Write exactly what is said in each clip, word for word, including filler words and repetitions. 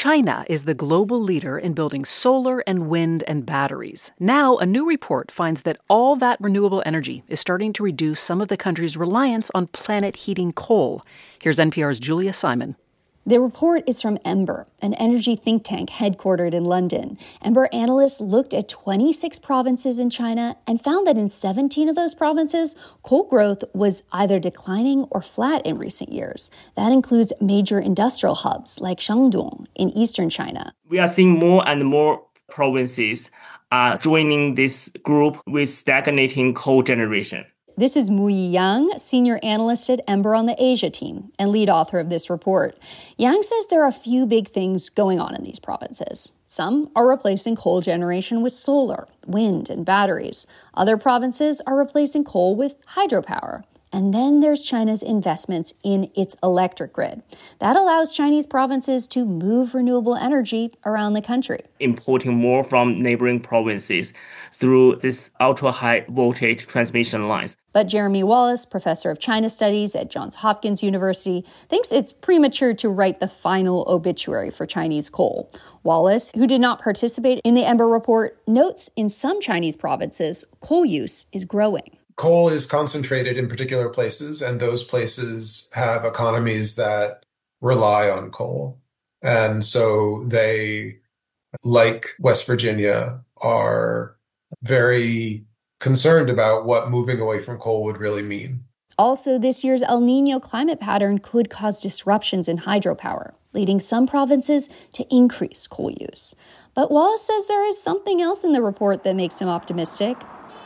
China is the global leader in building solar and wind and batteries. Now, a new report finds that all that renewable energy is starting to reduce some of the country's reliance on planet-heating coal. Here's N P R's Julia Simon. The report is from Ember, an energy think tank headquartered in London. Ember analysts looked at twenty-six provinces in China and found that in seventeen of those provinces, coal growth was either declining or flat in recent years. That includes major industrial hubs like Shandong in eastern China. We are seeing more and more provinces are joining this group with stagnating coal generation. This is Muyi Yang, senior analyst at Ember on the Asia team and lead author of this report. Yang says there are a few big things going on in these provinces. Some are replacing coal generation with solar, wind, and batteries. Other provinces are replacing coal with hydropower. And then there's China's investments in its electric grid. That allows Chinese provinces to move renewable energy around the country. Importing more from neighboring provinces through this ultra-high voltage transmission lines. But Jeremy Wallace, professor of China studies at Johns Hopkins University, thinks it's premature to write the final obituary for Chinese coal. Wallace, who did not participate in the Ember report, notes in some Chinese provinces, coal use is growing. Coal is concentrated in particular places, and those places have economies that rely on coal. And so they, like West Virginia, are very concerned about what moving away from coal would really mean. Also, this year's El Niño climate pattern could cause disruptions in hydropower, leading some provinces to increase coal use. But Wallace says there is something else in the report that makes him optimistic.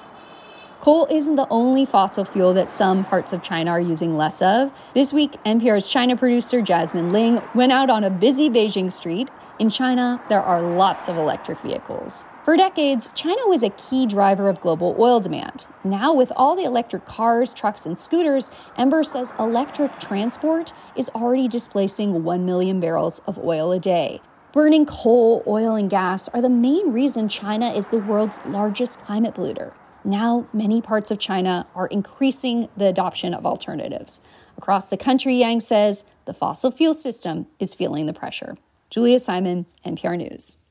Coal isn't the only fossil fuel that some parts of China are using less of. This week, N P R's China producer Jasmine Ling went out on a busy Beijing street. In China, there are lots of electric vehicles. For decades, China was a key driver of global oil demand. Now, with all the electric cars, trucks, and scooters, Ember says electric transport is already displacing one million barrels of oil a day. Burning coal, oil, and gas are the main reason China is the world's largest climate polluter. Now, many parts of China are increasing the adoption of alternatives. Across the country, Yang says, the fossil fuel system is feeling the pressure. Julia Simon, N P R News.